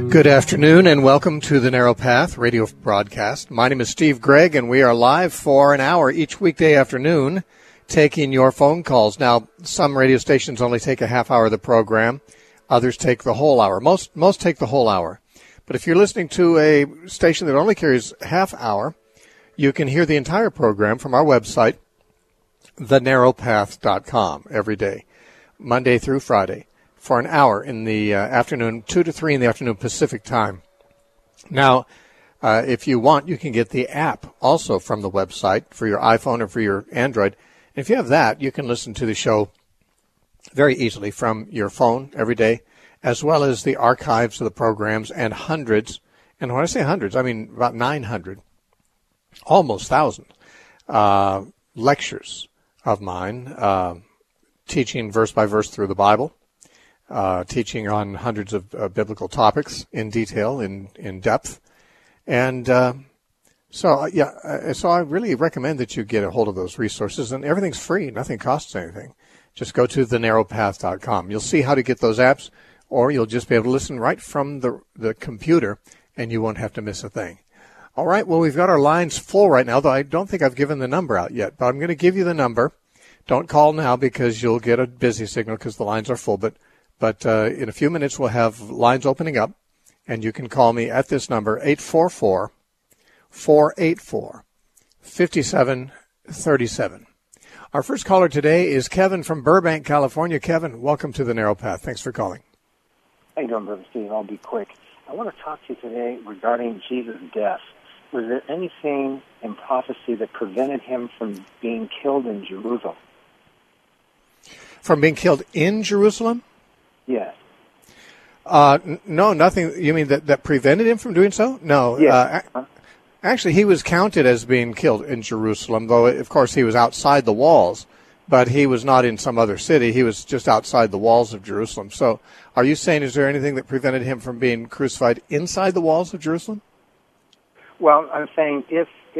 Good afternoon and welcome to the Narrow Path radio broadcast. My name is Steve Gregg and we are live for an hour each weekday afternoon taking your phone calls. Now, some radio stations only take a half hour of the program. Others take the whole hour. Most take the whole hour. But if you're listening to a station that only carries half hour, you can hear the entire program from our website, thenarrowpath.com, every day, Monday through Friday, for an hour in the afternoon, 2 to 3 in the afternoon Pacific time. Now, if you want, you can get the app also from the website for your iPhone or for your Android. And if you have that, you can listen to the show very easily from your phone every day, as well as the archives of the programs and hundreds, and when I say hundreds, I mean about 900, almost 1,000 lectures of mine, teaching verse by verse through the Bible, teaching on hundreds of biblical topics in detail, in depth. And so I really recommend that you get a hold of those resources. And everything's free. Nothing costs anything. Just go to thenarrowpath.com. You'll see how to get those apps, or you'll just be able to listen right from the computer, and you won't have to miss a thing. All right, well, we've got our lines full right now, though I don't think I've given the number out yet. But I'm going to give you the number. Don't call now because you'll get a busy signal because the lines are full. But in a few minutes, we'll have lines opening up, and you can call me at this number, 844-484-5737. Our first caller today is Kevin from Burbank, California. Kevin, welcome to the Narrow Path. Thanks for calling. How you doing, Brother Steve? I'll be quick. I want to talk to you today regarding Jesus' death. Was there anything in prophecy that prevented him from being killed in Jerusalem? From being killed in Jerusalem? Yes. No, nothing. You mean that prevented him from doing so? No. Yes. Actually, he was counted as being killed in Jerusalem, though, of course, he was outside the walls. But he was not in some other city. He was just outside the walls of Jerusalem. So are you saying, is there anything that prevented him from being crucified inside the walls of Jerusalem? Well, I'm saying if the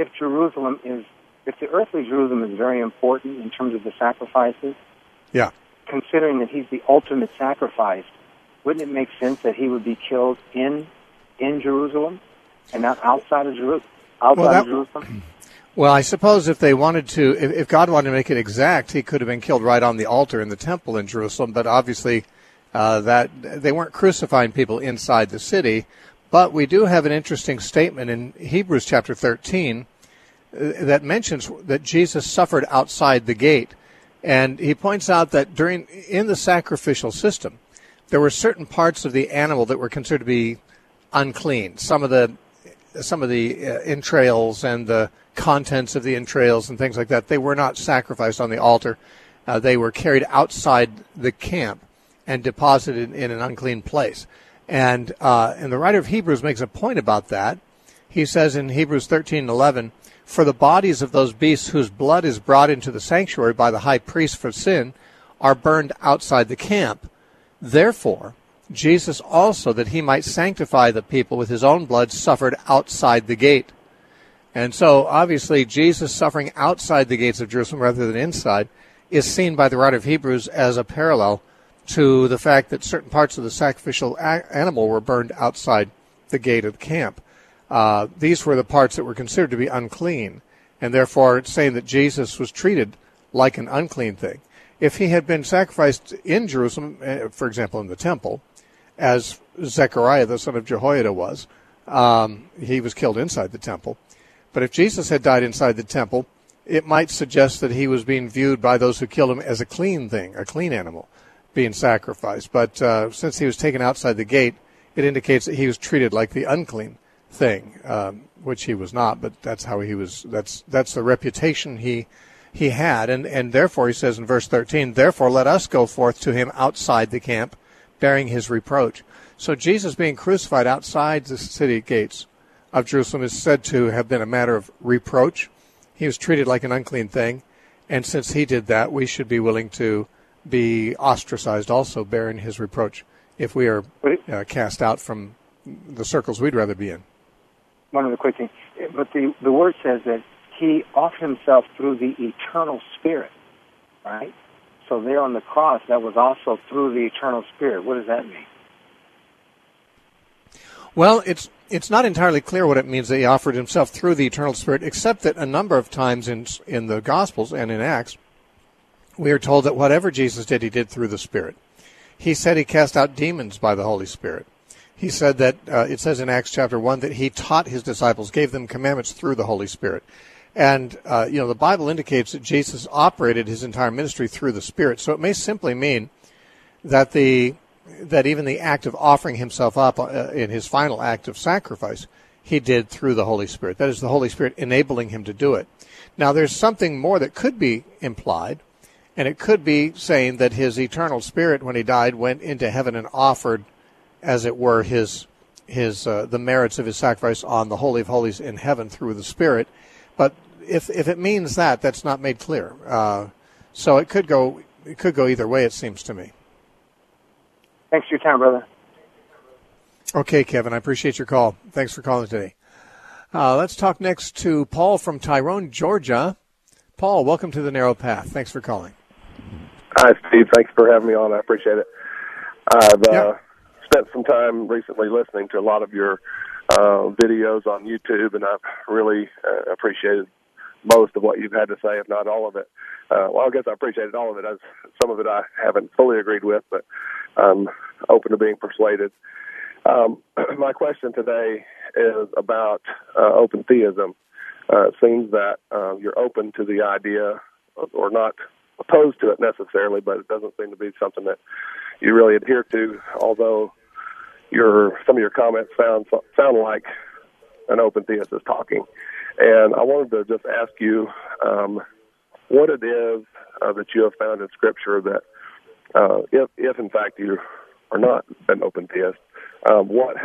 earthly Jerusalem is very important in terms of the sacrifices, yeah, considering that he's the ultimate sacrifice, wouldn't it make sense that he would be killed in Jerusalem and not outside of Jerusalem? Well, I suppose if they wanted to, if God wanted to make it exact, he could have been killed right on the altar in the temple in Jerusalem. But obviously, that they weren't crucifying people inside the city. But we do have an interesting statement in Hebrews chapter 13 that mentions that Jesus suffered outside the gate. And he points out that in the sacrificial system, there were certain parts of the animal that were considered to be unclean. Some of the entrails and the contents of the entrails and things like that, they were not sacrificed on the altar. They were carried outside the camp and deposited in an unclean place. And the writer of Hebrews makes a point about that. He says in Hebrews 13:11, "For the bodies of those beasts whose blood is brought into the sanctuary by the high priest for sin are burned outside the camp. Therefore, Jesus also, that he might sanctify the people with his own blood, suffered outside the gate." And so, obviously, Jesus suffering outside the gates of Jerusalem rather than inside is seen by the writer of Hebrews as a parallel to the fact that certain parts of the sacrificial animal were burned outside the gate of the camp. These were the parts that were considered to be unclean, and therefore it's saying that Jesus was treated like an unclean thing. If he had been sacrificed in Jerusalem, for example, in the temple, as Zechariah, the son of Jehoiada, was, he was killed inside the temple. But if Jesus had died inside the temple, it might suggest that he was being viewed by those who killed him as a clean thing, a clean animal being sacrificed. But since he was taken outside the gate, it indicates that he was treated like the unclean thing, which he was not, but that's how he was. That's the reputation he had. And therefore, he says in verse 13, "Therefore let us go forth to him outside the camp, bearing his reproach." So Jesus being crucified outside the city gates of Jerusalem is said to have been a matter of reproach. He was treated like an unclean thing, and since he did that, we should be willing to be ostracized also, bearing his reproach, if we are cast out from the circles we'd rather be in. One other quick thing, but the word says that he offered himself through the eternal Spirit, right? So there on the cross, that was also through the eternal Spirit. What does that mean? Well, it's not entirely clear what it means that he offered himself through the eternal Spirit, except that a number of times in the Gospels and in Acts, we are told that whatever Jesus did, he did through the Spirit. He said he cast out demons by the Holy Spirit. He said that, it says in Acts chapter 1, that he taught his disciples, gave them commandments through the Holy Spirit. And, the Bible indicates that Jesus operated his entire ministry through the Spirit. So it may simply mean that even the act of offering himself up in his final act of sacrifice, he did through the Holy Spirit. That is, the Holy Spirit enabling him to do it. Now, there's something more that could be implied, and it could be saying that his eternal spirit, when he died, went into heaven and offered, as it were, the merits of his sacrifice on the Holy of Holies in heaven through the Spirit. But if it means that, that's not made clear. So it could go either way, it seems to me. Thanks for your time, brother. Okay, Kevin, I appreciate your call. Thanks for calling today. Let's talk next to Paul from Tyrone, Georgia. Paul, welcome to The Narrow Path. Thanks for calling. Hi, Steve. Thanks for having me on. I appreciate it. I've spent some time recently listening to a lot of your videos on YouTube, and I've really appreciated most of what you've had to say, if not all of it. Well, I guess I appreciated all of it. Some of it I haven't fully agreed with, but I'm open to being persuaded. My question today is about open theism. It seems that you're open to the idea, or not opposed to it necessarily, but it doesn't seem to be something that you really adhere to, although some of your comments sound like an open theist is talking. And I wanted to just ask you what it is that you have found in Scripture that, if in fact you are not an open theist, what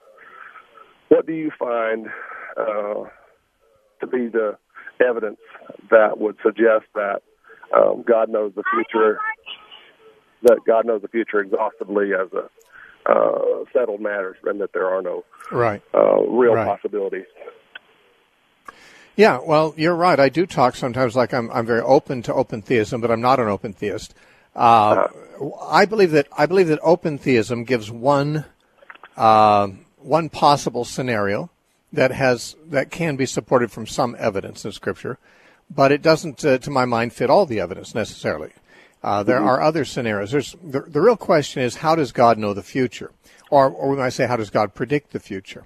do you find to be the evidence that would suggest that God knows the future, exhaustively as a settled matters, and that there are no real possibilities? Yeah, well, you're right. I do talk sometimes like I'm very open to open theism, but I'm not an open theist. I believe that open theism gives one possible scenario that can be supported from some evidence in Scripture, but it doesn't, to my mind, fit all the evidence necessarily. There are other scenarios. The real question is, how does God know the future? Or we might say, how does God predict the future?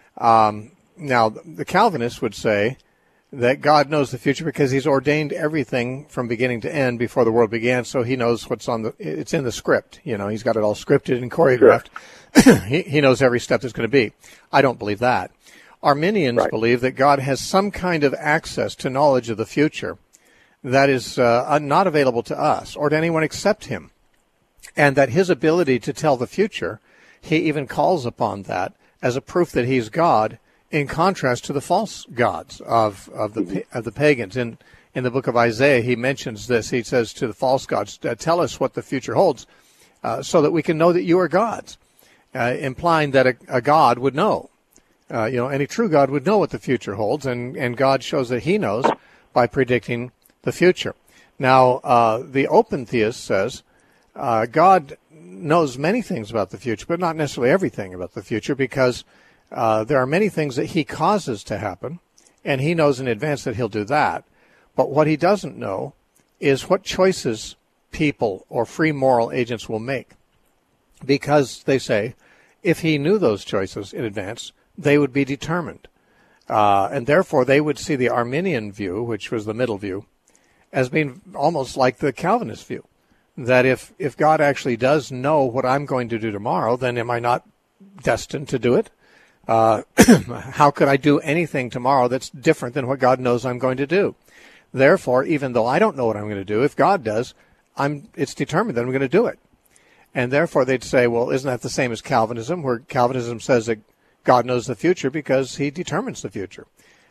Now, the Calvinists would say that God knows the future because he's ordained everything from beginning to end before the world began, so he knows it's in the script. He's got it all scripted and choreographed. Sure. He knows every step there's going to be. I don't believe that. Arminians believe that God has some kind of access to knowledge of the future that is not available to us or to anyone except him, and that his ability to tell the future, he even calls upon that as a proof that he's God, in contrast to the false gods of the pagans. In the book of Isaiah, he mentions this. He says to the false gods, tell us what the future holds so that we can know that you are gods, implying that a god would know. Any true God would know what the future holds, and God shows that he knows by predicting the future. Now, the open theist says God knows many things about the future, but not necessarily everything about the future, because there are many things that he causes to happen, and he knows in advance that he'll do that. But what he doesn't know is what choices people or free moral agents will make. Because, they say, if he knew those choices in advance, they would be determined. And therefore, they would see the Arminian view, which was the middle view, as being almost like the Calvinist view. That if God actually does know what I'm going to do tomorrow, then am I not destined to do it? How could I do anything tomorrow that's different than what God knows I'm going to do? Therefore, even though I don't know what I'm going to do, if God does, it's determined that I'm going to do it. And therefore, they'd say, well, isn't that the same as Calvinism, where Calvinism says that God knows the future because he determines the future?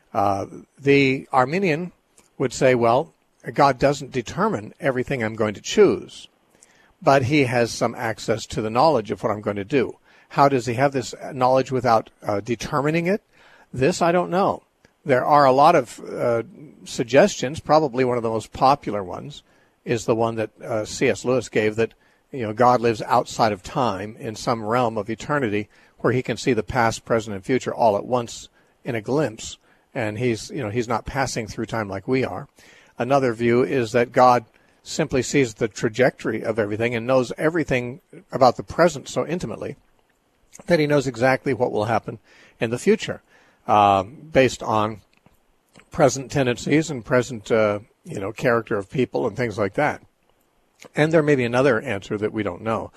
The Arminian would say, well, God doesn't determine everything I'm going to choose, but he has some access to the knowledge of what I'm going to do. How does he have this knowledge without determining it? This I don't know. There are a lot of suggestions. Probably one of the most popular ones is the one that C.S. Lewis gave, that God lives outside of time in some realm of eternity where he can see the past, present, and future all at once in a glimpse, and he's not passing through time like we are. Another view is that God simply sees the trajectory of everything and knows everything about the present so intimately that he knows exactly what will happen in the future, based on present tendencies and present character of people and things like that. And there may be another answer that we don't know.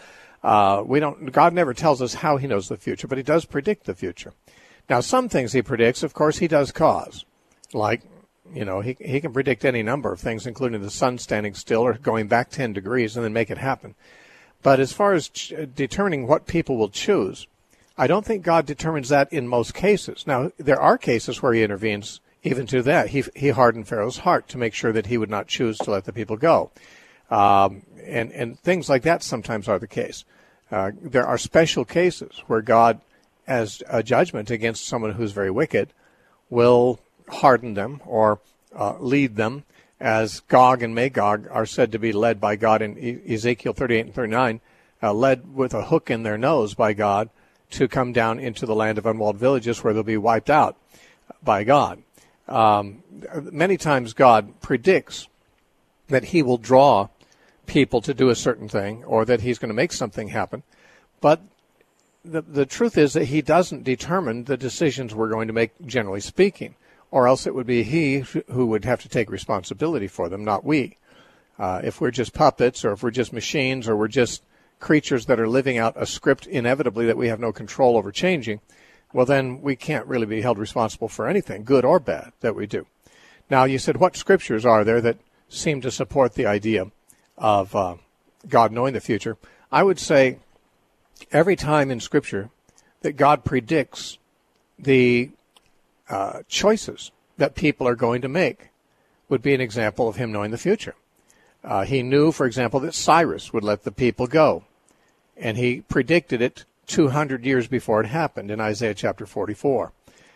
God never tells us how he knows the future, but he does predict the future. Now, some things he predicts, of course, he does cause. Like, he can predict any number of things, including the sun standing still or going back 10 degrees and then make it happen. But as far as determining what people will choose, I don't think God determines that in most cases. Now, there are cases where he intervenes even to that. He hardened Pharaoh's heart to make sure that he would not choose to let the people go. And things like that sometimes are the case. There are special cases where God, as a judgment against someone who's very wicked, will harden them or lead them, as Gog and Magog are said to be led by God in Ezekiel 38 and 39, led with a hook in their nose by God to come down into the land of unwalled villages where they'll be wiped out by God. Many times God predicts that he will draw people to do a certain thing or that he's going to make something happen, but the truth is that he doesn't determine the decisions we're going to make, generally speaking, or else it would be he who would have to take responsibility for them, not we. If we're just puppets, or if we're just machines, or we're just creatures that are living out a script inevitably that we have no control over changing, well, then we can't really be held responsible for anything, good or bad, that we do. Now, you said, what scriptures are there that seem to support the idea of God knowing the future? I would say every time in Scripture that God predicts the choices that people are going to make would be an example of him knowing the future. He knew, for example, that Cyrus would let the people go, and he predicted it 200 years before it happened in Isaiah chapter 44.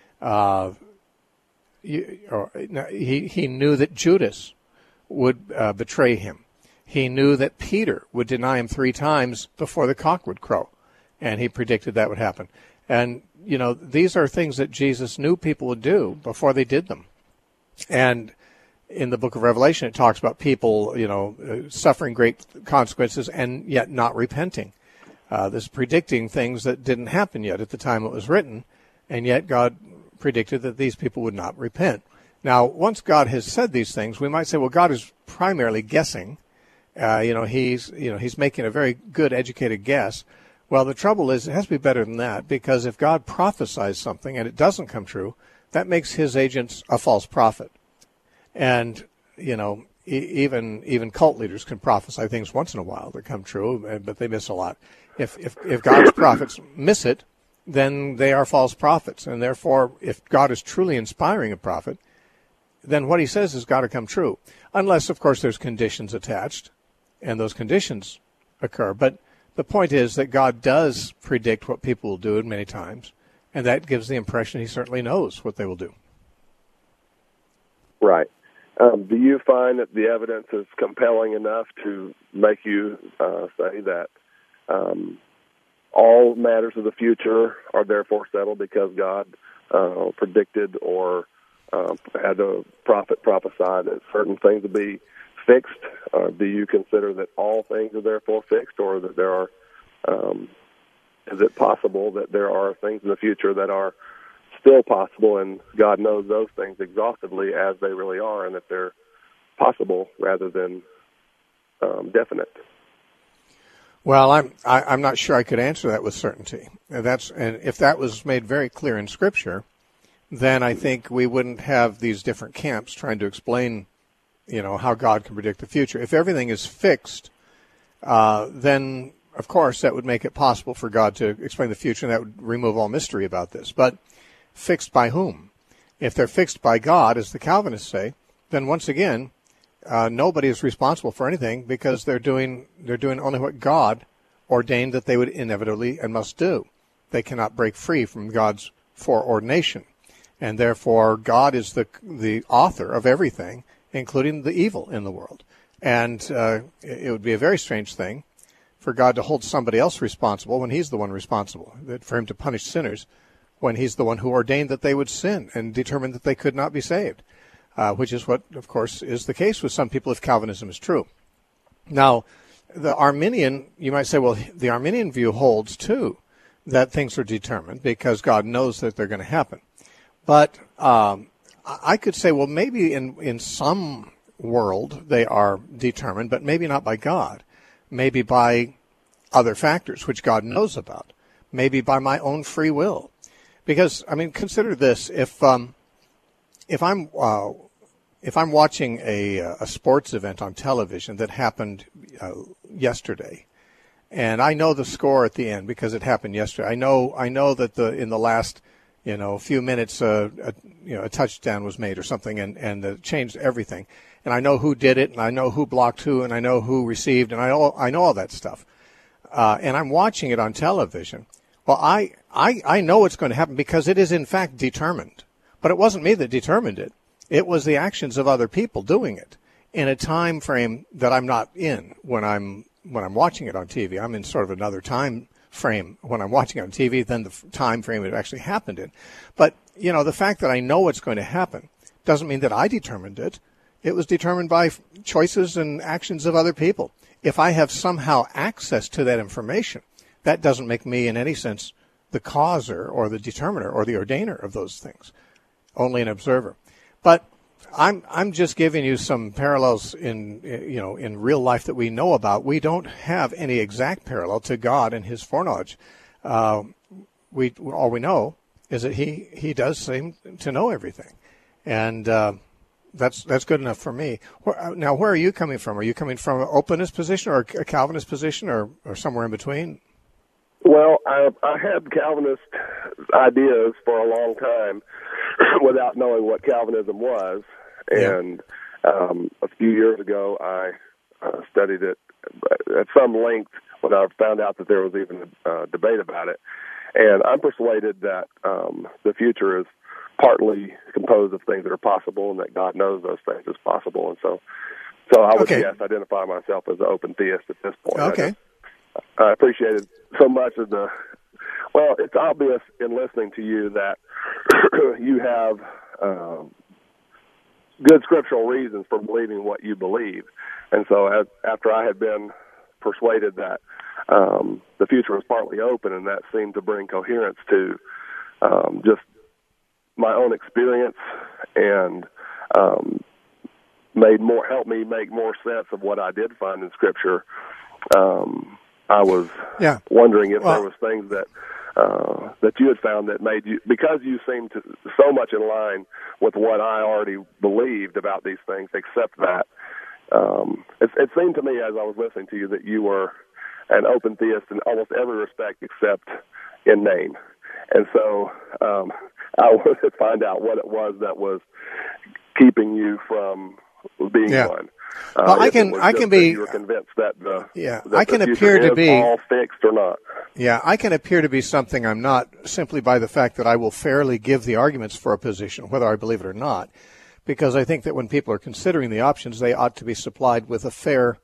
He knew that Judas would betray him. He knew that Peter would deny him 3 times before the cock would crow, and he predicted that would happen. And, these are things that Jesus knew people would do before they did them. And in the book of Revelation, it talks about people, suffering great consequences and yet not repenting. This predicting things that didn't happen yet at the time it was written, and yet God predicted that these people would not repent. Now, once God has said these things, we might say, well, God is primarily guessing. He's making a very good, educated guess. Well, the trouble is, it has to be better than that, because if God prophesies something and it doesn't come true, that makes his agents a false prophet. And, even cult leaders can prophesy things once in a while that come true, but they miss a lot. If God's prophets miss it, then they are false prophets. And therefore, if God is truly inspiring a prophet, then what he says has got to come true. Unless, of course, there's conditions attached, and those conditions occur. But the point is that God does predict what people will do many times, and that gives the impression he certainly knows what they will do. Right. Do you find that the evidence is compelling enough to make you say that all matters of the future are therefore settled because God predicted or had a prophet prophesy that certain things would be fixed? Do you consider that all things are therefore fixed, or that there are, is it possible that there are things in the future that are still possible, and God knows those things exhaustively as they really are, and that they're possible rather than definite? Well, I'm not sure I could answer that with certainty. And if that was made very clear in Scripture, then I think we wouldn't have these different camps trying to explain, how God can predict the future. If everything is fixed, then of course that would make it possible for God to explain the future, and that would remove all mystery about this. But fixed by whom? If they're fixed by God, as the Calvinists say, then once again, nobody is responsible for anything, because they're doing only what God ordained that they would inevitably and must do. They cannot break free from God's foreordination, and therefore God is the author of everything, including the evil in the world. And it would be a very strange thing for God to hold somebody else responsible when he's the one responsible, for him to punish sinners when he's the one who ordained that they would sin and determined that they could not be saved, which is what, of course, is the case with some people if Calvinism is true. Now, the Arminian, you might say, well, the Arminian view holds, too, that things are determined because God knows that they're going to happen. But I could say, well, maybe in some world they are determined, but maybe not by God. Maybe by other factors, which God knows about. Maybe by my own free will. Because, I mean, consider this: if I'm watching a sports event on television that happened yesterday, and I know the score at the end because it happened yesterday. I know that in the last few minutes a touchdown was made or something, and it changed everything. And I know who did it, and I know who blocked who, and I know who received, and I know all that stuff. And I'm watching it on television. Well, I know what's going to happen because it is in fact determined. But it wasn't me that determined it. It was the actions of other people doing it in a time frame that I'm not in when I'm watching it on TV. I'm in sort of another time frame when I'm watching it on TV than the time frame it actually happened in. But, the fact that I know what's going to happen doesn't mean that I determined it. It was determined by choices and actions of other people. If I have somehow access to that information, that doesn't make me in any sense the causer or the determiner or the ordainer of those things, only an observer. But I'm just giving you some parallels in real life that we know about. We don't have any exact parallel to God and his foreknowledge. All we know is that he does seem to know everything. And that's good enough for me. Now, where are you coming from? Are you coming from an openness position or a Calvinist position or somewhere in between? Well, I had Calvinist ideas for a long time without knowing what Calvinism was. And a few years ago, I studied it at some length when I found out that there was even a debate about it. And I'm persuaded that the future is partly composed of things that are possible and that God knows those things as possible. And so I would, yes, identify myself as an open theist at this point. Okay. I appreciated so much of it's obvious in listening to you that you have good scriptural reasons for believing what you believe. And so after I had been persuaded that the future was partly open, and that seemed to bring coherence to just my own experience and helped me make more sense of what I did find in Scripture. I was wondering if there was things that you had found that made you, because you seemed to so much in line with what I already believed about these things, except that it seemed to me as I was listening to you that you were an open theist in almost every respect except in name. And so I wanted to find out what it was that was keeping you from being one. Well, I can be. You're convinced that I can appear to be all fixed or not. Yeah, I can appear to be something I'm not simply by the fact that I will fairly give the arguments for a position, whether I believe it or not, because I think that when people are considering the options, they ought to be supplied with a fair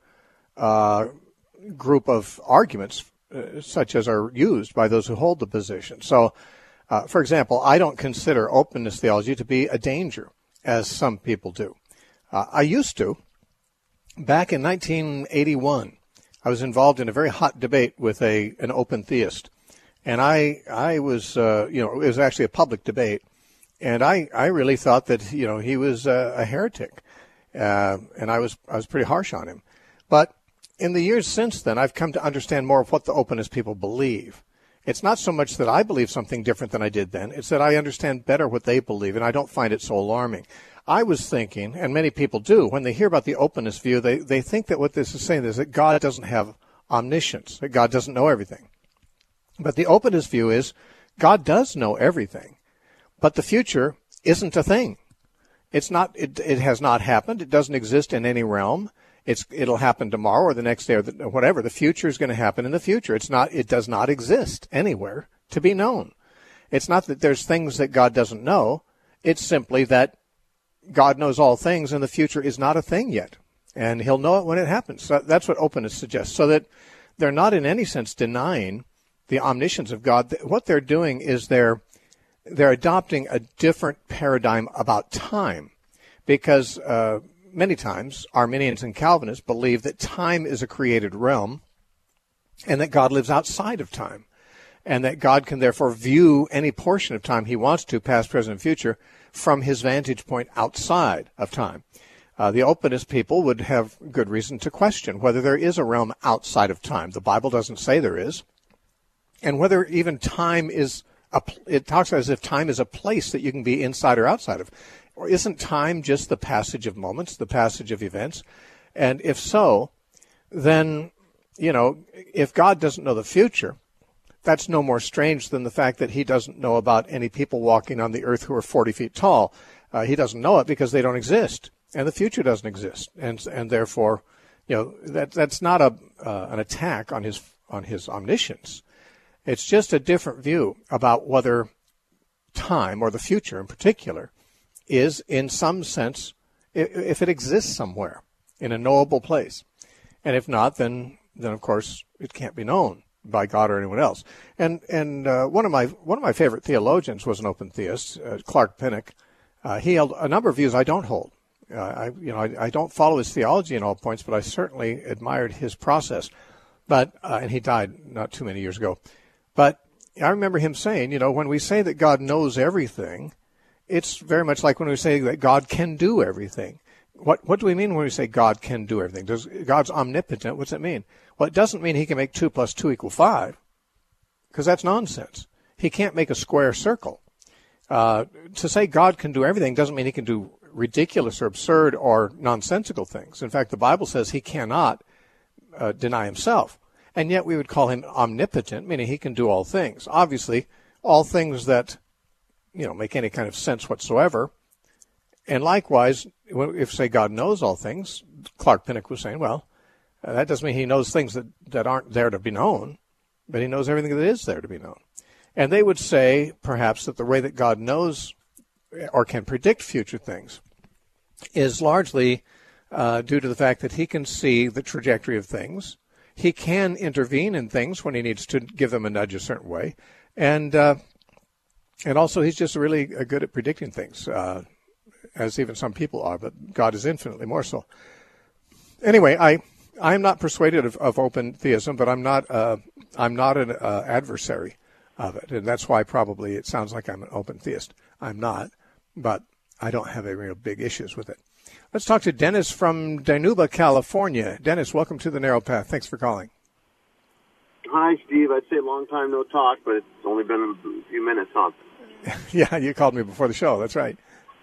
group of arguments, such as are used by those who hold the position. So, for example, I don't consider openness theology to be a danger, as some people do. I used to. Back in 1981, I was involved in a very hot debate with an open theist, and I was it was actually a public debate, and I really thought that he was a heretic, and I was pretty harsh on him. But in the years since then, I've come to understand more of what the openness people believe. It's not so much that I believe something different than I did then; it's that I understand better what they believe, and I don't find it so alarming. I was thinking, and many people do, when they hear about the openness view, they think that what this is saying is that God doesn't have omniscience, that God doesn't know everything. But the openness view is God does know everything, but the future isn't a thing. It's not. It has not happened. It doesn't exist in any realm. It'll happen tomorrow or the next day or whatever. The future is going to happen in the future. It does not exist anywhere to be known. It's not that there's things that God doesn't know. It's simply that God knows all things, and the future is not a thing yet, and he'll know it when it happens. So that's what openness suggests. So that they're not in any sense denying the omniscience of God. What they're doing is they're adopting a different paradigm about time, because many times Arminians and Calvinists believe that time is a created realm and that God lives outside of time, and that God can therefore view any portion of time he wants to, past, present, and future, from his vantage point outside of time. The Openist people would have good reason to question whether there is a realm outside of time. The Bible doesn't say there is. And whether even time is, it talks as if time is a place that you can be inside or outside of. Or isn't time just the passage of moments, the passage of events? And if so, then, if God doesn't know the future, that's no more strange than the fact that he doesn't know about any people walking on the earth who are 40 feet tall. He doesn't know it because they don't exist, and the future doesn't exist. And therefore, that's not an attack on his omniscience. It's just a different view about whether time, or the future in particular, is in some sense, if it exists somewhere in a knowable place. And if not, then of course it can't be known by God or anyone else. And one of my favorite theologians was an open theist, Clark Pinnock. He held a number of views I don't hold. I don't follow his theology in all points, but I certainly admired his process. But and he died not too many years ago. But I remember him saying, when we say that God knows everything, it's very much like when we say that God can do everything. What do we mean when we say God can do everything? God's omnipotent? What's that mean? Well, it doesn't mean he can make 2 + 2 = 5, because that's nonsense. He can't make a square circle. To say God can do everything doesn't mean he can do ridiculous or absurd or nonsensical things. In fact, the Bible says he cannot deny himself. And yet we would call him omnipotent, meaning he can do all things. Obviously, all things that make any kind of sense whatsoever. And likewise, if, say, God knows all things, Clark Pinnock was saying, well, that doesn't mean he knows things that aren't there to be known, but he knows everything that is there to be known. And they would say, perhaps, that the way that God knows or can predict future things is largely due to the fact that he can see the trajectory of things. He can intervene in things when he needs to give them a nudge a certain way. And also he's just really good at predicting things, as even some people are, but God is infinitely more so. Anyway, I am not persuaded of open theism, but I'm not an adversary of it, and that's why probably it sounds like I'm an open theist. I'm not, but I don't have any real big issues with it. Let's talk to Dennis from Dinuba, California. Dennis, welcome to The Narrow Path. Thanks for calling. Hi, Steve. I'd say long time no talk, but it's only been a few minutes, huh? Yeah, you called me before the show. That's right.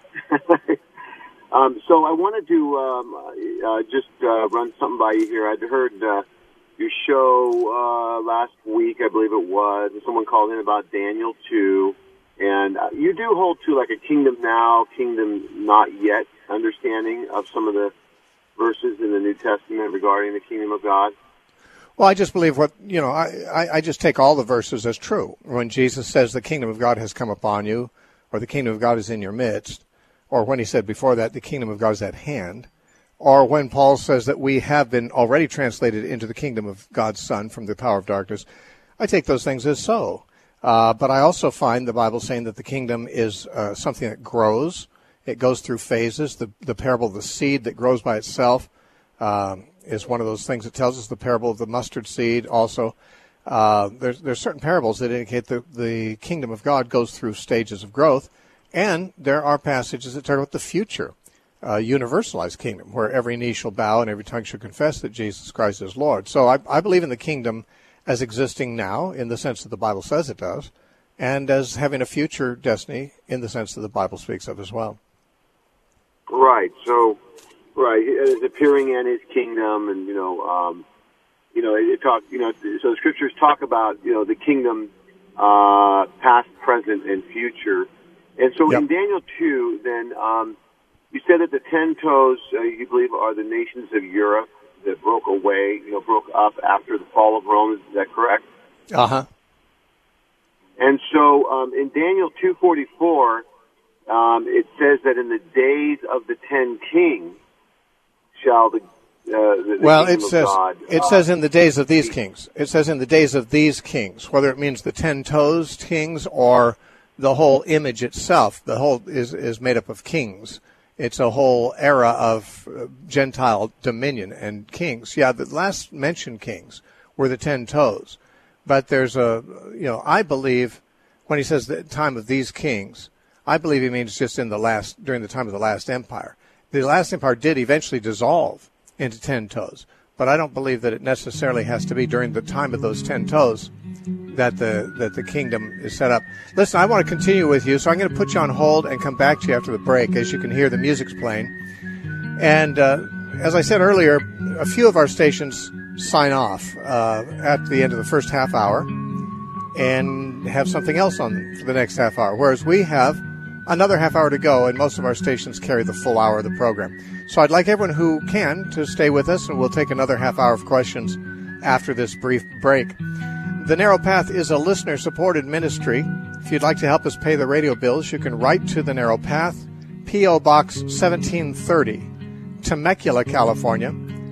So I wanted to just run something by you here. I'd heard your show last week, I believe it was, and someone called in about Daniel 2. And you do hold to like a kingdom now, kingdom not yet understanding of some of the verses in the New Testament regarding the kingdom of God? Well, I just believe I just take all the verses as true. When Jesus says the kingdom of God has come upon you, or the kingdom of God is in your midst, or when he said before that the kingdom of God is at hand, or when Paul says that we have been already translated into the kingdom of God's Son from the power of darkness, I take those things as so. But I also find the Bible saying that the kingdom is something that grows. It goes through phases. The parable of the seed that grows by itself is one of those things that tells us. The parable of the mustard seed also. There's certain parables that indicate that the kingdom of God goes through stages of growth. And there are passages that talk about the future, universalized kingdom, where every knee shall bow and every tongue shall confess that Jesus Christ is Lord. So I believe in the kingdom as existing now, in the sense that the Bible says it does, and as having a future destiny in the sense that the Bible speaks of as well. Right. So, as appearing in His kingdom, and it talk. So the scriptures talk about the kingdom, past, present, and future. And so in Daniel 2, then you said that the 10 toes, you believe, are the nations of Europe that broke up after the fall of Rome. Is that correct? Uh-huh. And so in Daniel 2:44, it says that in the days of the 10 kings shall the the well, kingdom of God. It says in the days of these kings. It says in the days of these kings, whether it means the 10-toes kings or the whole image itself. The whole is made up of kings. It's a whole era of Gentile dominion and kings. Yeah, the last mentioned kings were the 10 toes. But there's I believe when he says the time of these kings, I believe he means just during the time of the last empire. The last empire did eventually dissolve into 10 toes, but I don't believe that it necessarily has to be during the time of those 10 toes that the kingdom is set up. Listen, I want to continue with you, so I'm going to put you on hold and come back to you after the break. As you can hear, the music's playing. And as I said earlier, a few of our stations sign off at the end of the first half hour and have something else on for the next half hour, whereas we have another half hour to go, and most of our stations carry the full hour of the program. So I'd like everyone who can to stay with us, and we'll take another half hour of questions after this brief break. The Narrow Path is a listener-supported ministry. If you'd like to help us pay the radio bills, you can write to The Narrow Path, P.O. Box 1730, Temecula, California,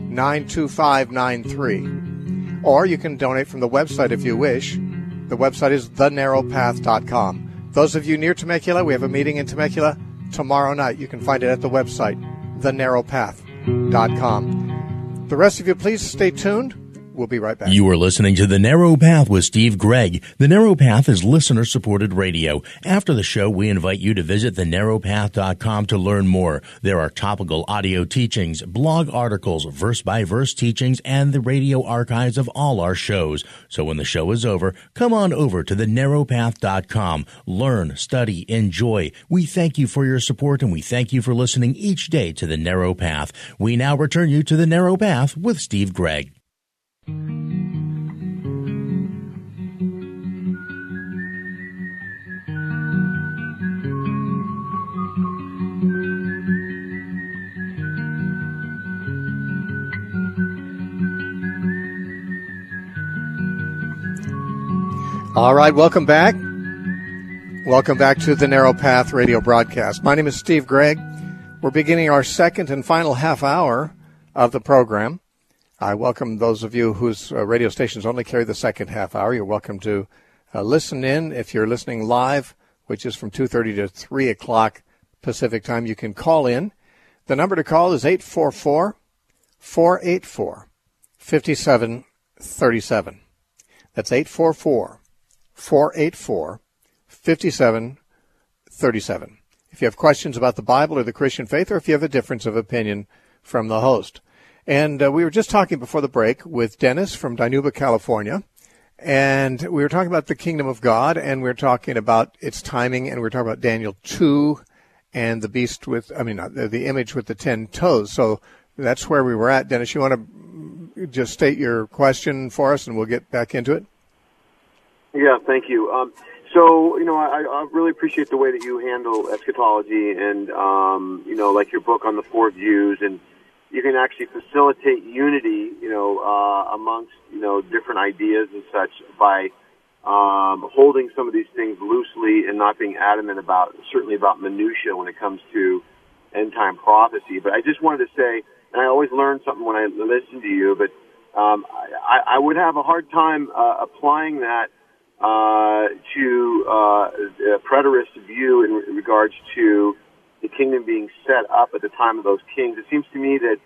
92593. Or you can donate from the website if you wish. The website is thenarrowpath.com. Those of you near Temecula, we have a meeting in Temecula tomorrow night. You can find it at the website, thenarrowpath.com. The rest of you, please stay tuned. We'll be right back. You are listening to The Narrow Path with Steve Gregg. The Narrow Path is listener-supported radio. After the show, we invite you to visit thenarrowpath.com to learn more. There are topical audio teachings, blog articles, verse-by-verse teachings, and the radio archives of all our shows. So when the show is over, come on over to thenarrowpath.com. Learn, study, enjoy. We thank you for your support, and we thank you for listening each day to The Narrow Path. We now return you to The Narrow Path with Steve Gregg. All right, welcome back. Welcome back to the Narrow Path radio broadcast. My name is Steve Gregg. We're beginning our second and final half hour of the program. I welcome those of you whose radio stations only carry the second half hour. You're welcome to listen in. If you're listening live, which is from 2:30 to 3 o'clock Pacific time, you can call in. The number to call is 844-484-5737. That's 844-484-5737. If you have questions about the Bible or the Christian faith, or if you have a difference of opinion from the host. And we were just talking before the break with Dennis from Dinuba, California, and we were talking about the kingdom of God, and we were talking about its timing, and we were talking about Daniel 2 and the beast the image with the 10 toes. So that's where we were at. Dennis, you want to just state your question for us, and we'll get back into it? Yeah, thank you. So, I really appreciate the way that you handle eschatology and, like your book on the four views, and you can actually facilitate unity, amongst, different ideas and such by holding some of these things loosely and not being adamant certainly about minutia when it comes to end-time prophecy. But I just wanted to say, and I always learn something when I listen to you, but I would have a hard time applying that to a preterist view in regards to the kingdom being set up at the time of those kings. It seems to me that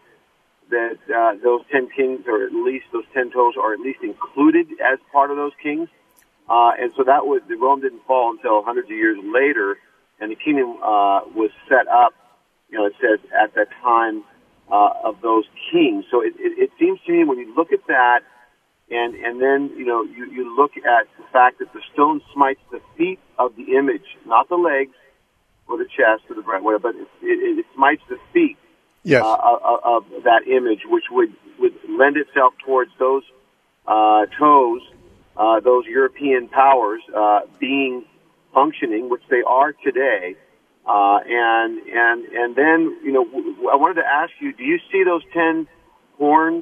those 10 kings, or at least those 10 toes, are at least included as part of those kings. And so Rome didn't fall until hundreds of years later, and the kingdom was set up, it says, at the time of those kings. So it seems to me when you look at that, and then, you look at the fact that the stone smites the feet of the image, not the legs or the chest or the breast, but it smites the feet. Yes. Of that image, which would lend itself towards those toes, those European powers being functioning, which they are today. And then, I wanted to ask you, do you see those 10 horns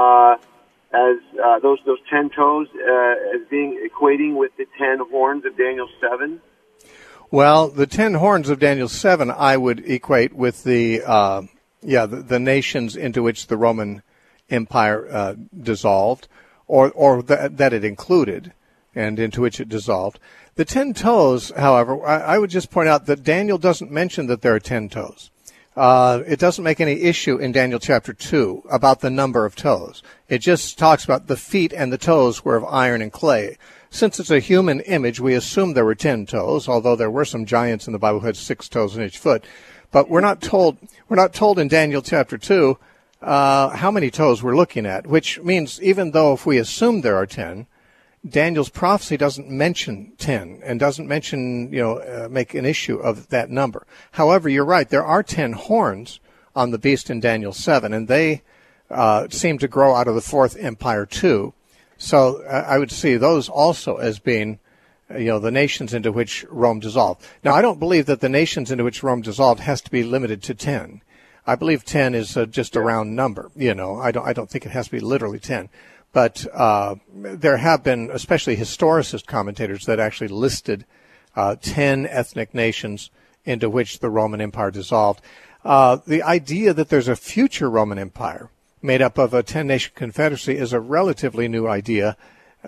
as those 10 toes as being equating with the 10 horns of Daniel 7? Well, the 10 horns of Daniel 7 I would equate with the nations into which the Roman Empire dissolved, or that it included, and into which it dissolved. The 10 toes, however, I would just point out that Daniel doesn't mention that there are 10 toes. It doesn't make any issue in Daniel chapter 2 about the number of toes. It just talks about the feet and the toes were of iron and clay. Since it's a human image, we assume there were 10 toes, although there were some giants in the Bible who had 6 toes in each foot. But we're not told in Daniel chapter 2 how many toes we're looking at, which means even though if we assume there are 10, Daniel's prophecy doesn't mention 10 and doesn't mention, make an issue of that number. However, you're right. There are 10 horns on the beast in Daniel 7, and they seem to grow out of the fourth empire too. So I would see those also as being, the nations into which Rome dissolved. Now, I don't believe that the nations into which Rome dissolved has to be limited to 10. I believe 10 is just a round number. I don't think it has to be literally 10. But there have been, especially historicist commentators, that actually listed 10 ethnic nations into which the Roman Empire dissolved. The idea that there's a future Roman Empire made up of a 10-nation confederacy is a relatively new idea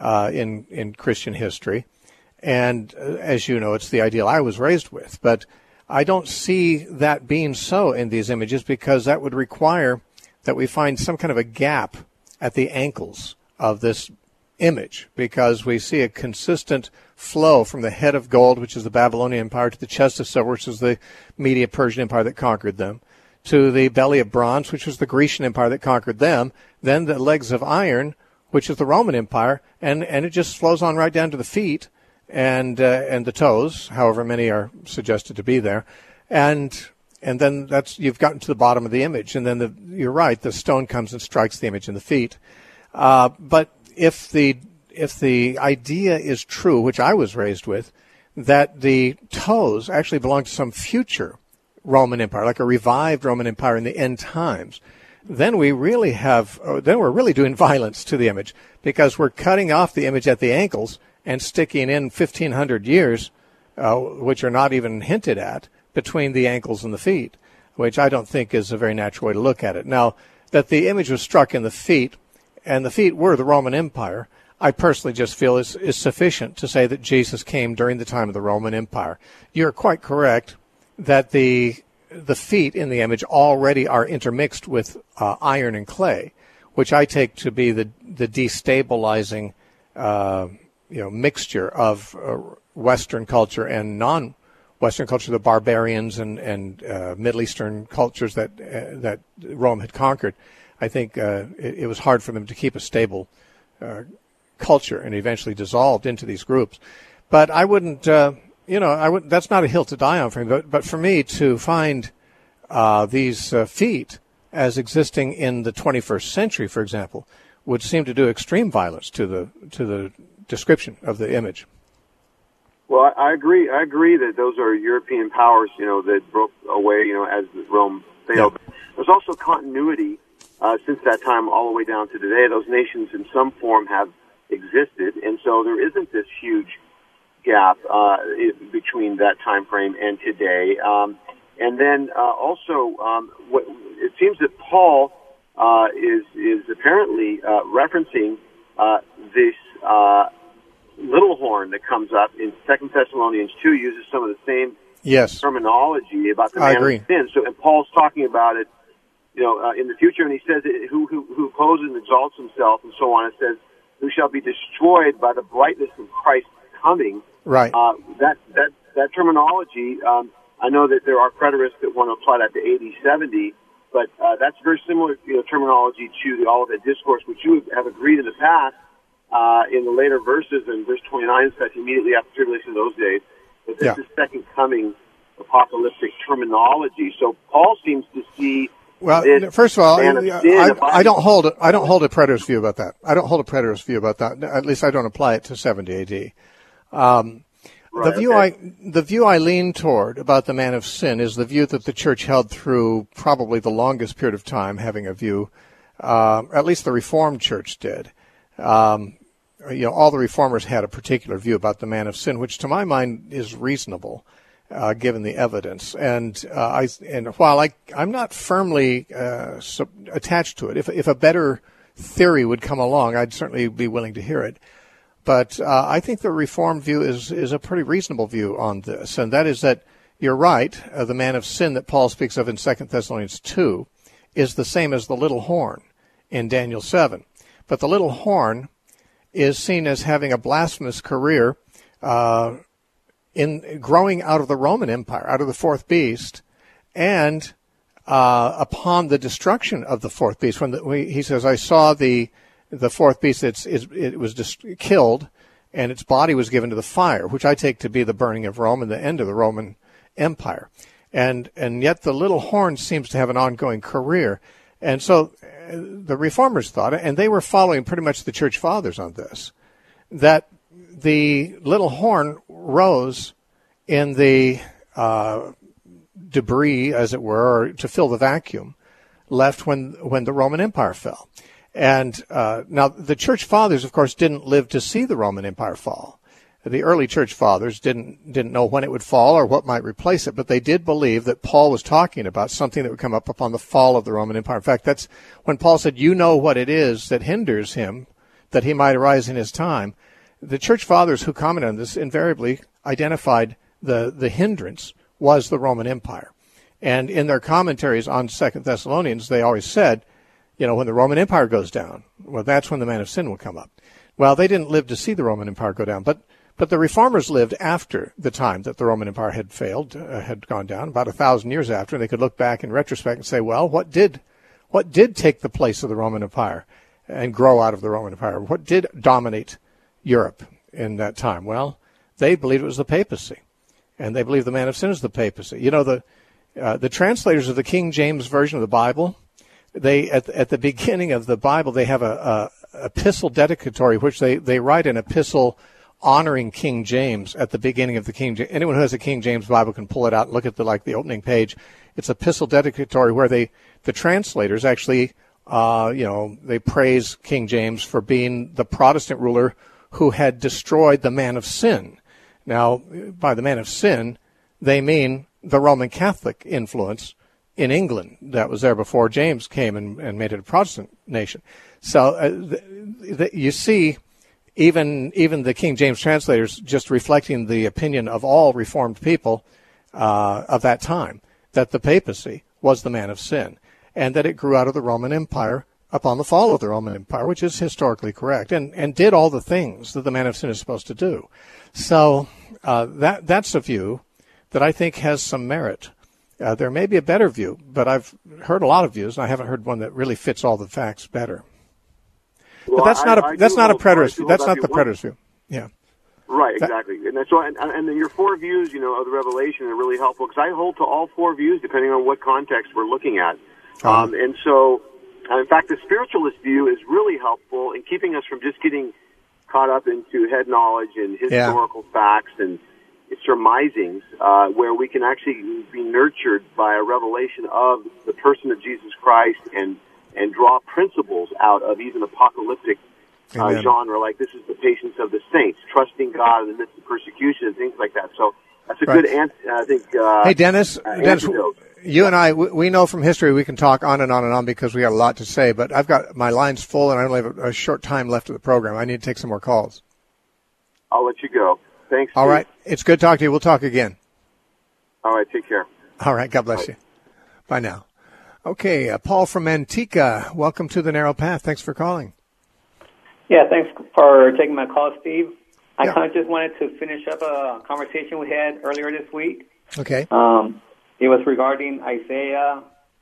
in Christian history. And as you know, it's the ideal I was raised with. But I don't see that being so in these images, because that would require that we find some kind of a gap at the ankles of this image, because we see a consistent flow from the head of gold, which is the Babylonian Empire, to the chest of silver, which is the Media-Persian Empire that conquered them, to the belly of bronze, which was the Grecian Empire that conquered them, then the legs of iron, which is the Roman Empire, and it just flows on right down to the feet and the toes, however many are suggested to be there, and then you've gotten to the bottom of the image, and then you're right, the stone comes and strikes the image in the feet. But if the idea is true, which I was raised with, that the toes actually belong to some future Roman Empire, like a revived Roman Empire in the end times, then we're really doing violence to the image, because we're cutting off the image at the ankles and sticking in 1,500 years, which are not even hinted at, between the ankles and the feet, which I don't think is a very natural way to look at it. Now, that the image was struck in the feet, and the feet were the Roman Empire, I personally just feel is sufficient to say that Jesus came during the time of the Roman Empire. You're quite correct that the feet in the image already are intermixed with iron and clay, which I take to be the destabilizing mixture of Western culture and non-Western culture, the barbarians and Middle Eastern cultures that Rome had conquered. I think it was hard for them to keep a stable culture, and eventually dissolved into these groups. But I wouldn't, that's not a hill to die on for me. But for me to find these feet as existing in the 21st century, for example, would seem to do extreme violence to the description of the image. Well, I agree. I agree that those are European powers, that broke away, as Rome failed. Yeah. There's also continuity since that time all the way down to today. Those nations in some form have existed, and so there isn't this huge gap between that time frame and today. And then also, it seems that Paul is apparently referencing this little horn that comes up in 2 Thessalonians 2, uses some of the same terminology about the man of sin. So, and Paul's talking about it, in the future, and he says who opposes and exalts himself and so on. It says, who shall be destroyed by the brightness of Christ's coming. Right. That terminology, I know that there are preterists that want to apply that to AD 70, but that's very similar terminology to the Olivet Discourse, which you have agreed in the past in the later verses, in verse 29 says immediately after tribulation of those days. But this is second coming apocalyptic terminology. So Paul seems to see. Well, first of all, I don't hold a preterist view about that. I don't hold a preterist view about that. At least I don't apply it to 70 AD. The view I lean toward about the man of sin is the view that the church held through probably the longest period of time, having a view, at least the Reformed church did. All the reformers had a particular view about the man of sin, which to my mind is reasonable, given the evidence. And while I'm not firmly attached to it, if a better theory would come along, I'd certainly be willing to hear it. But I think the Reformed view is a pretty reasonable view on this, and that is that you're right. The man of sin that Paul speaks of in 2 Thessalonians 2 is the same as the little horn in Daniel 7. But the little horn is seen as having a blasphemous career in growing out of the Roman Empire, out of the fourth beast, and upon the destruction of the fourth beast. He says, I saw the fourth beast, it was just killed, and its body was given to the fire, which I take to be the burning of Rome and the end of the Roman Empire. And yet the little horn seems to have an ongoing career. And so the Reformers thought, and they were following pretty much the Church Fathers on this, that the little horn rose in the debris, as it were, or to fill the vacuum left when the Roman Empire fell. And now the Church Fathers, of course, didn't live to see the Roman Empire fall. The early Church Fathers didn't know when it would fall or what might replace it, but they did believe that Paul was talking about something that would come up upon the fall of the Roman Empire. In fact, that's when Paul said, you know what it is that hinders him, that he might arise in his time. The Church Fathers who commented on this invariably identified the hindrance was the Roman Empire. And in their commentaries on 2 Thessalonians, they always said, when the Roman Empire goes down, well, that's when the man of sin will come up. Well, they didn't live to see the Roman Empire go down, but the Reformers lived after the time that the Roman Empire had failed, had gone down, about 1,000 years after, and they could look back in retrospect and say, well, what did take the place of the Roman Empire and grow out of the Roman Empire? What did dominate Europe in that time? Well, they believed it was the papacy, and they believed the man of sin is the papacy. The translators of the King James Version of the Bible, they at the beginning of the Bible, they have a epistle dedicatory, which they write an epistle honoring King James at the beginning of the King James. Anyone who has a King James Bible can pull it out and look at the opening page. It's epistle dedicatory where the translators actually, they praise King James for being the Protestant ruler who had destroyed the man of sin. Now, by the man of sin, they mean the Roman Catholic influence in England that was there before James came and made it a Protestant nation. So you see, even the King James translators just reflecting the opinion of all Reformed people of that time, that the papacy was the man of sin, and that it grew out of the Roman Empire upon the fall of the Roman Empire, which is historically correct, and did all the things that the man of sin is supposed to do. So that's a view that I think has some merit. There may be a better view, but I've heard a lot of views, and I haven't heard one that really fits all the facts better. But that's not a preterist view. That's not the preterist view. Yeah. Right, exactly. And that's why, and then your four views, of the Revelation are really helpful, because I hold to all four views depending on what context we're looking at. And so, in fact, the spiritualist view is really helpful in keeping us from just getting caught up into head knowledge and historical facts and surmisings, where we can actually be nurtured by a revelation of the person of Jesus Christ and draw principles out of even apocalyptic genre, like this is the patience of the saints, trusting God in the midst of persecution and things like that. So that's a good answer, I think. Hey, Dennis, you and I, we know from history we can talk on and on and on because we got a lot to say, but I've got my lines full and I only have a short time left of the program. I need to take some more calls. I'll let you go. Thanks. All right. It's good talking to you. We'll talk again. All right. Take care. All right. God bless you. Bye now. Okay. Paul from Antigua. Welcome to the Narrow Path. Thanks for calling. Yeah. Thanks for taking my call, Steve. I kind of just wanted to finish up a conversation we had earlier this week. Okay. It was regarding Isaiah,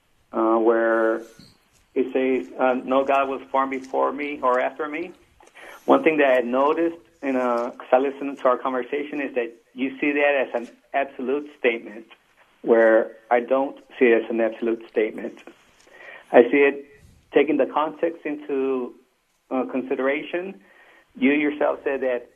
where it says, no God was formed before me or after me. One thing that I had noticed, because I listened to our conversation, is that you see that as an absolute statement, where I don't see it as an absolute statement. I see it taking the context into consideration. You yourself said that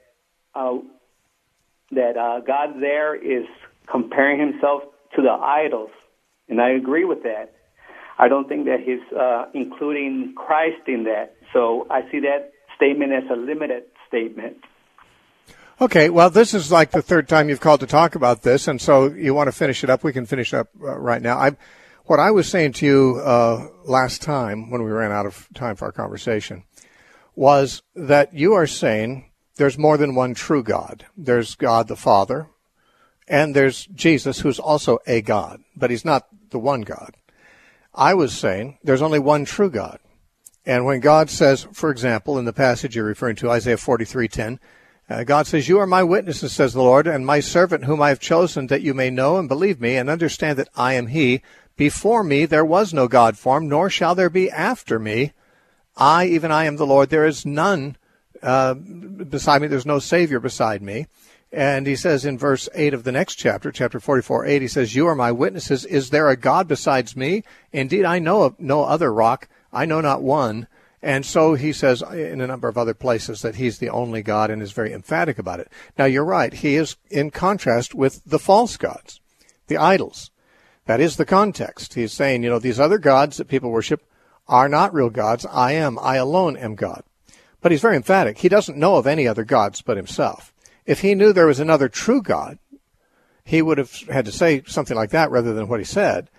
God there is comparing himself to the idols, and I agree with that. I don't think that he's including Christ in that. So I see that statement as a limited statement. Okay, well, this is like the third time you've called to talk about this, and so you want to finish it up. We can finish it up right now. what I was saying to you last time when we ran out of time for our conversation was that you are saying there's more than one true God. There's God the Father, and there's Jesus, who's also a God, but he's not the one God. I was saying there's only one true God. And when God says, for example, in the passage you're referring to, Isaiah 43:10, God says, "You are my witnesses, says the Lord, and my servant whom I have chosen, that you may know and believe me and understand that I am he. Before me there was no God formed, nor shall there be after me. I, even I am the Lord. There is none beside me. There's no Savior beside me." And he says in verse 8 of the next chapter, chapter 44:8, he says, "You are my witnesses. Is there a God besides me? Indeed, I know of no other rock. I know not one." And so he says in a number of other places that he's the only God and is very emphatic about it. Now, you're right. He is in contrast with the false gods, the idols. That is the context. He's saying, these other gods that people worship are not real gods. I alone am God. But he's very emphatic. He doesn't know of any other gods but himself. If he knew there was another true God, he would have had to say something like that rather than what he said.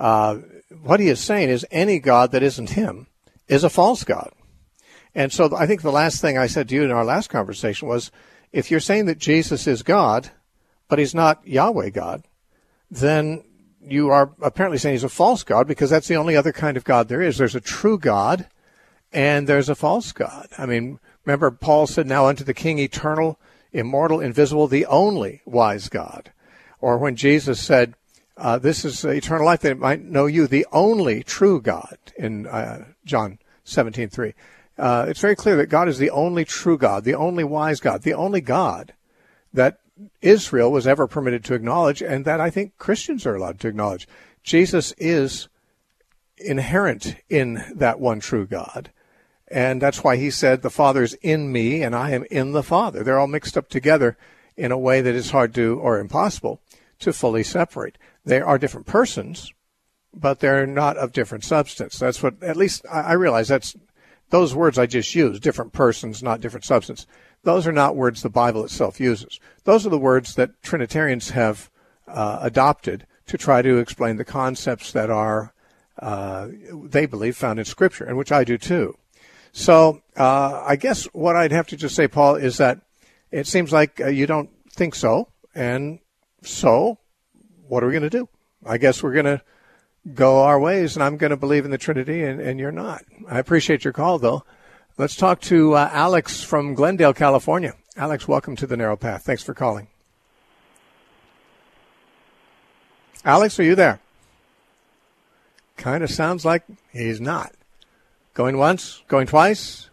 What he is saying is any God that isn't him is a false God. And so I think the last thing I said to you in our last conversation was, if you're saying that Jesus is God, but he's not Yahweh God, then you are apparently saying he's a false God, because that's the only other kind of God there is. There's a true God and there's a false God. I mean, remember Paul said, "Now unto the King eternal, immortal, invisible, the only wise God." Or when Jesus said, "This is eternal life, that it might know you, the only true God," in John 17:3. It's very clear that God is the only true God, the only wise God, the only God that Israel was ever permitted to acknowledge, and that I think Christians are allowed to acknowledge. Jesus is inherent in that one true God. And that's why he said, "The Father is in me, and I am in the Father." They're all mixed up together in a way that is hard to, or impossible, to fully separate. They are different persons, but they're not of different substance. That's what, at least I realize those words I just used, different persons, not different substance. Those are not words the Bible itself uses. Those are the words that Trinitarians have adopted to try to explain the concepts that are, they believe, found in Scripture, and which I do too. So I guess what I'd have to just say, Paul, is that it seems like you don't think so, and so what are we going to do? I guess we're going to go our ways, and I'm going to believe in the Trinity, and you're not. I appreciate your call, though. Let's talk to Alex from Glendale, California. Alex, welcome to the Narrow Path. Thanks for calling. Alex, are you there? Kind of sounds like he's not. Going once? Going twice?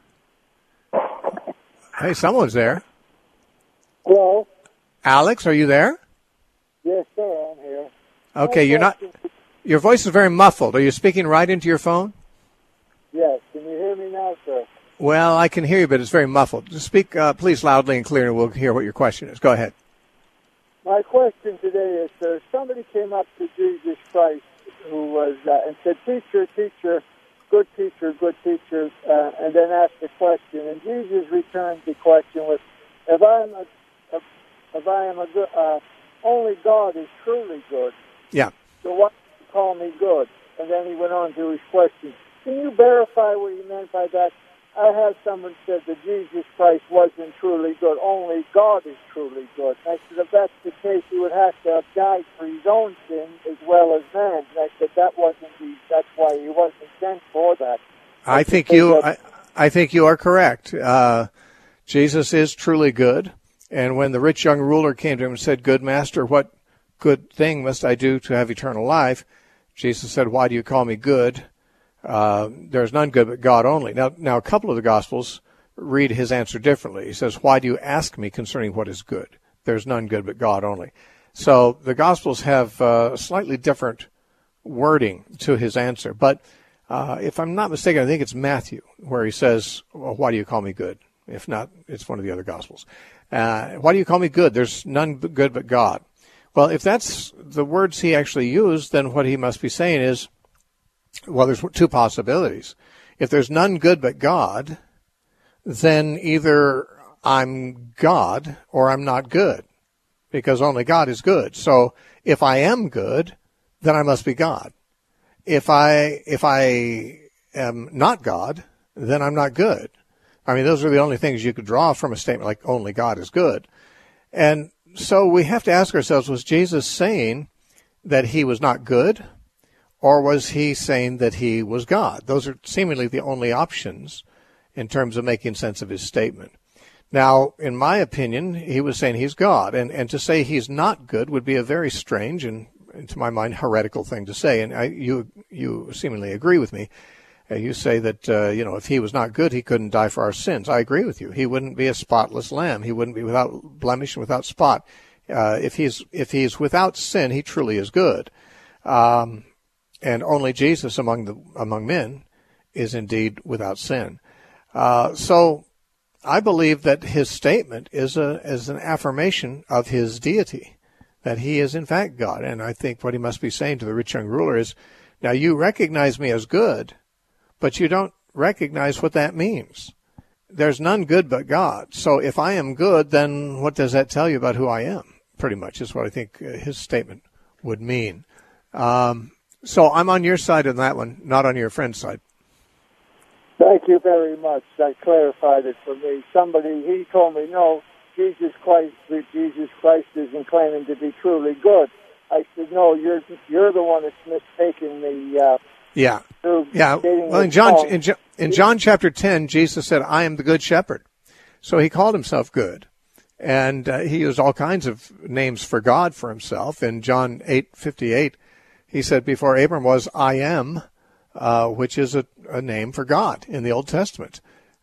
Hey, someone's there. Hello? Alex, are you there? Yes, sir, I'm here. Okay, you're not. Your voice is very muffled. Are you speaking right into your phone? Yes. Can you hear me now, sir? Well, I can hear you, but it's very muffled. Just speak, please, loudly and clear, and we'll hear what your question is. Go ahead. My question today is, sir, somebody came up to Jesus Christ who was and said, "Teacher, teacher, good teacher, good teacher," and then asked a question. And Jesus returned the question with, "If I am a good, only God is truly good. Yeah. So why do you call me good?" And then he went on to his question. Can you verify what he meant by that? I had someone said that Jesus Christ wasn't truly good. Only God is truly good. And I said, if that's the case, he would have to have died for his own sins as well as man's. And I said that's why he wasn't sent for that. I think you are correct. Jesus is truly good. And when the rich young ruler came to him and said, "Good master, what good thing must I do to have eternal life?" Jesus said, "Why do you call me good? There's none good but God only." Now, a couple of the Gospels read his answer differently. He says, "Why do you ask me concerning what is good? There's none good but God only." So the Gospels have slightly different wording to his answer. But if I'm not mistaken, I think it's Matthew where he says, "Well, why do you call me good?" If not, it's one of the other Gospels. "Why do you call me good? There's none good but God." Well, if that's the words he actually used, then what he must be saying is, well, there's two possibilities. If there's none good but God, then either I'm God or I'm not good, because only God is good. So if I am good, then I must be God. if I am not God, then I'm not good. I mean, those are the only things you could draw from a statement like only God is good. And so we have to ask ourselves, was Jesus saying that he was not good, or was he saying that he was God? Those are seemingly the only options in terms of making sense of his statement. Now, in my opinion, he was saying he's God, and to say he's not good would be a very strange and, to my mind, heretical thing to say. And you seemingly agree with me. You say that, if he was not good, he couldn't die for our sins. I agree with you. He wouldn't be a spotless lamb. He wouldn't be without blemish and without spot. If he's without sin, he truly is good. And only Jesus among men is indeed without sin. So I believe that his statement is an affirmation of his deity, that he is in fact God. And I think what he must be saying to the rich young ruler is, now you recognize me as good, but you don't recognize what that means. There's none good but God. So if I am good, then what does that tell you about who I am? Pretty much is what I think his statement would mean. So I'm on your side on that one, not on your friend's side. Thank you very much. That clarified it for me. He told me, no, Jesus Christ isn't claiming to be truly good. I said, no, you're the one that's mistaken the. Yeah. Well, in John chapter 10, Jesus said, "I am the good shepherd." So he called himself good, and he used all kinds of names for God for himself. In John 8:58, he said, "Before Abram was, I am," which is a name for God in the Old Testament.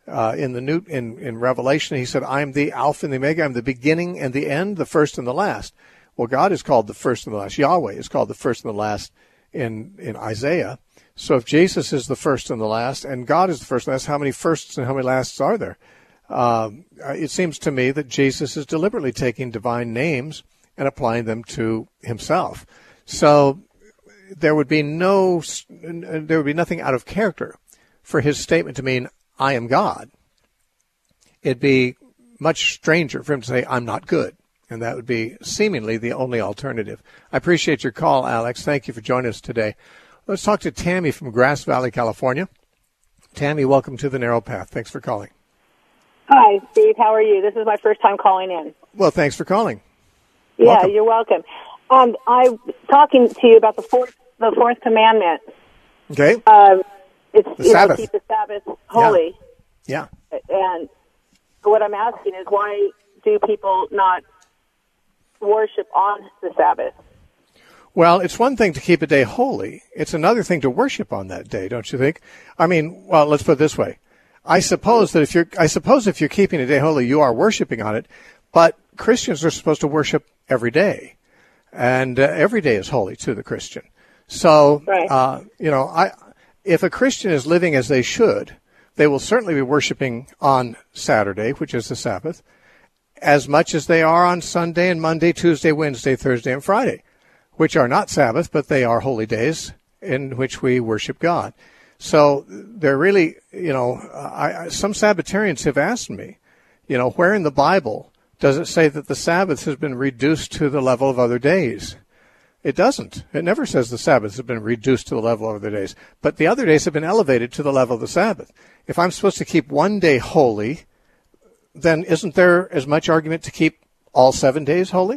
In Revelation, he said, "I am the Alpha and the Omega. I'm the beginning and the end, the first and the last." Well, God is called the first and the last. Yahweh is called the first and the last in Isaiah. So if Jesus is the first and the last, and God is the first and last, how many firsts and how many lasts are there? It seems to me that Jesus is deliberately taking divine names and applying them to himself. So there would be nothing out of character for his statement to mean, I am God. It'd be much stranger for him to say, I'm not good. And that would be seemingly the only alternative. I appreciate your call, Alex. Thank you for joining us today. Let's talk to Tammy from Grass Valley, California. Tammy, welcome to The Narrow Path. Thanks for calling. Hi, Steve. How are you? This is my first time calling in. Well, thanks for calling. Yeah, welcome. You're welcome. I'm talking to you about the fourth commandment. Okay. It's the Sabbath. Keep the Sabbath holy. Yeah. And what I'm asking is, why do people not worship on the Sabbath? Well, it's one thing to keep a day holy. It's another thing to worship on that day, don't you think? I mean, well, let's put it this way. I suppose if you're keeping a day holy, you are worshiping on it, but Christians are supposed to worship every day, and every day is holy to the Christian. So, right. If a Christian is living as they should, they will certainly be worshiping on Saturday, which is the Sabbath, as much as they are on Sunday and Monday, Tuesday, Wednesday, Thursday, and Friday, which are not Sabbath, but they are holy days in which we worship God. So they're really, some Sabbatarians have asked me, where in the Bible does it say that the Sabbath has been reduced to the level of other days? It doesn't. It never says the Sabbath has been reduced to the level of other days. But the other days have been elevated to the level of the Sabbath. If I'm supposed to keep one day holy, then isn't there as much argument to keep all 7 days holy?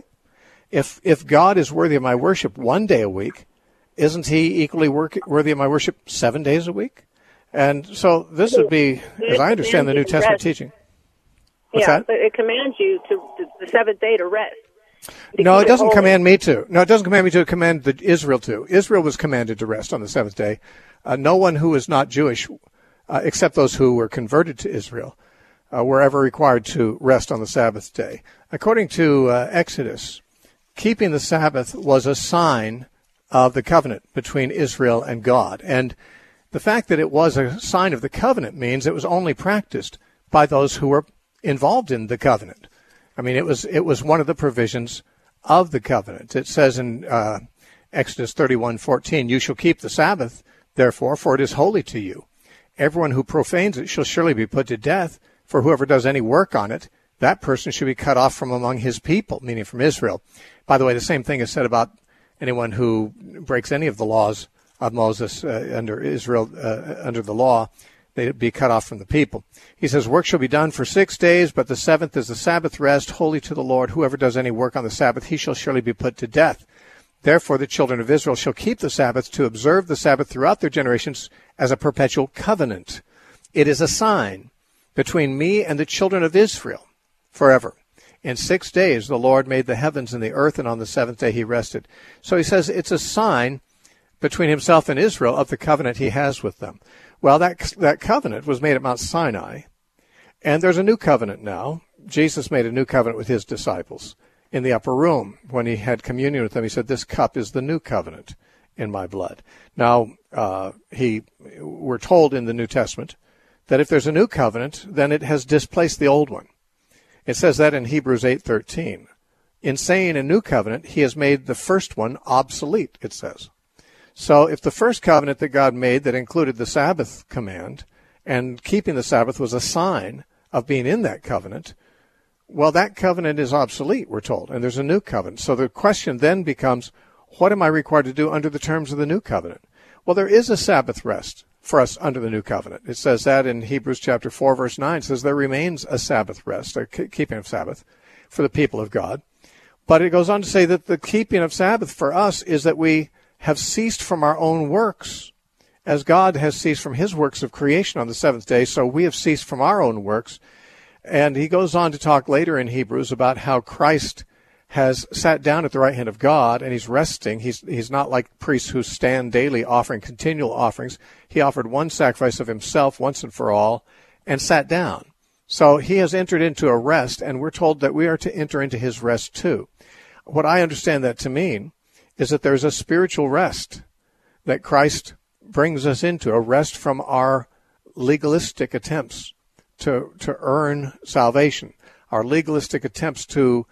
If God is worthy of my worship one day a week, isn't he equally worthy of my worship 7 days a week? And so this would be, as I understand the New Testament teaching. What's that? But it commands you to the seventh day to rest. No, it doesn't command me to. No, it doesn't command me to. It commanded Israel to. Israel was commanded to rest on the seventh day. No one who is not Jewish, except those who were converted to Israel, were ever required to rest on the Sabbath day. According to Exodus, keeping the Sabbath was a sign of the covenant between Israel and God. And the fact that it was a sign of the covenant means it was only practiced by those who were involved in the covenant. I mean, it was one of the provisions of the covenant. It says in Exodus 31:14, "You shall keep the Sabbath, therefore, for it is holy to you. Everyone who profanes it shall surely be put to death, for whoever does any work on it, that person should be cut off from among his people," meaning from Israel. By the way, the same thing is said about anyone who breaks any of the laws of Moses under Israel, under the law. They'd be cut off from the people. He says, work shall be done for 6 days, but the seventh is the Sabbath rest, holy to the Lord. Whoever does any work on the Sabbath, he shall surely be put to death. Therefore the children of Israel shall keep the Sabbath to observe the Sabbath throughout their generations as a perpetual covenant. It is a sign between me and the children of Israel forever. In 6 days the Lord made the heavens and the earth, and on the seventh day he rested. So he says it's a sign between himself and Israel of the covenant he has with them. Well, that covenant was made at Mount Sinai, and there's a new covenant now. Jesus made a new covenant with his disciples in the upper room. When he had communion with them, he said, this cup is the new covenant in my blood. Now, we're told in the New Testament that if there's a new covenant, then it has displaced the old one. It says that in Hebrews 8:13. In saying a new covenant, he has made the first one obsolete, it says. So if the first covenant that God made that included the Sabbath command and keeping the Sabbath was a sign of being in that covenant, well, that covenant is obsolete, we're told, and there's a new covenant. So the question then becomes, what am I required to do under the terms of the new covenant? Well, there is a Sabbath rest for us under the new covenant. It says that in Hebrews chapter 4, verse 9. It says there remains a Sabbath rest, a keeping of Sabbath for the people of God. But it goes on to say that the keeping of Sabbath for us is that we have ceased from our own works, as God has ceased from his works of creation on the seventh day, so we have ceased from our own works. And he goes on to talk later in Hebrews about how Christ has sat down at the right hand of God, and he's resting. He's not like priests who stand daily offering continual offerings. He offered one sacrifice of himself once and for all and sat down. So he has entered into a rest, and we're told that we are to enter into his rest too. What I understand that to mean is that there's a spiritual rest that Christ brings us into, a rest from our legalistic attempts to earn salvation, our legalistic attempts to,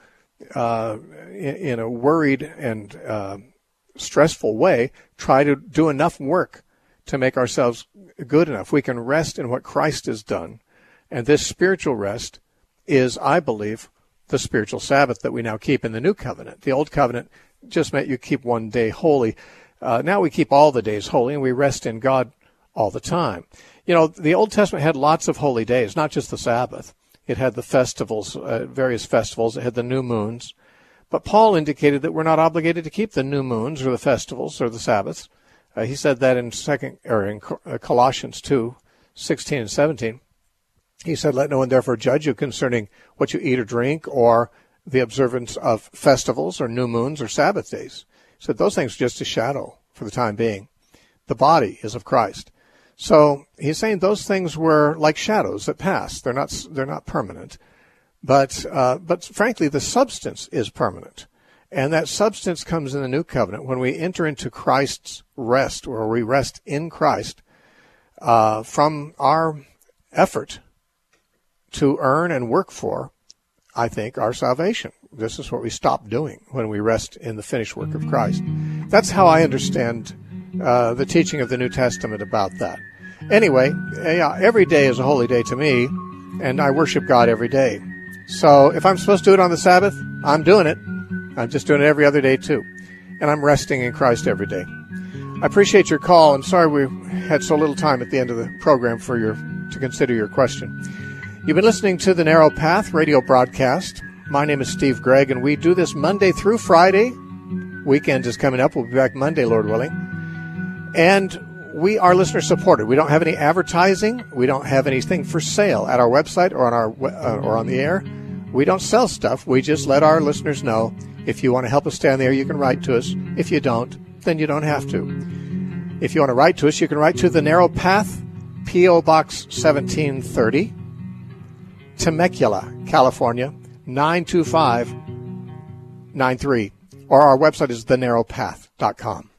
in a worried and stressful way, try to do enough work to make ourselves good enough. We can rest in what Christ has done. And this spiritual rest is, I believe, the spiritual Sabbath that we now keep in the new covenant. The old covenant just meant you keep one day holy. Now we keep all the days holy, and we rest in God all the time. You know, the Old Testament had lots of holy days, not just the Sabbath. It had the festivals, various festivals. It had the new moons. But Paul indicated that we're not obligated to keep the new moons or the festivals or the Sabbaths. He said that in Colossians 2:16 and 17. He said, let no one therefore judge you concerning what you eat or drink or the observance of festivals or new moons or Sabbath days. He said those things are just a shadow for the time being. The body is of Christ. So he's saying those things were like shadows that pass. They're not permanent. But frankly, the substance is permanent. And that substance comes in the new covenant when we enter into Christ's rest, or we rest in Christ from our effort to earn and work for, I think, our salvation. This is what we stop doing when we rest in the finished work of Christ. That's how I understand the teaching of the New Testament about that. Anyway, every day is a holy day to me, and I worship God every day. So if I'm supposed to do it on the Sabbath, I'm doing it. I'm just doing it every other day too. And I'm resting in Christ every day. I appreciate your call. I'm sorry we had so little time at the end of the program to consider your question. You've been listening to the Narrow Path radio broadcast. My name is Steve Gregg, and we do this Monday through Friday. Weekend is coming up. We'll be back Monday, Lord willing. And we are listener supported. We don't have any advertising. We don't have anything for sale at our website or on the air. We don't sell stuff. We just let our listeners know. If you want to help us stay on the air, you can write to us. If you don't, then you don't have to. If you want to write to us, you can write to the Narrow Path, P.O. Box 1730, Temecula, California, 92593. Or our website is thenarrowpath.com.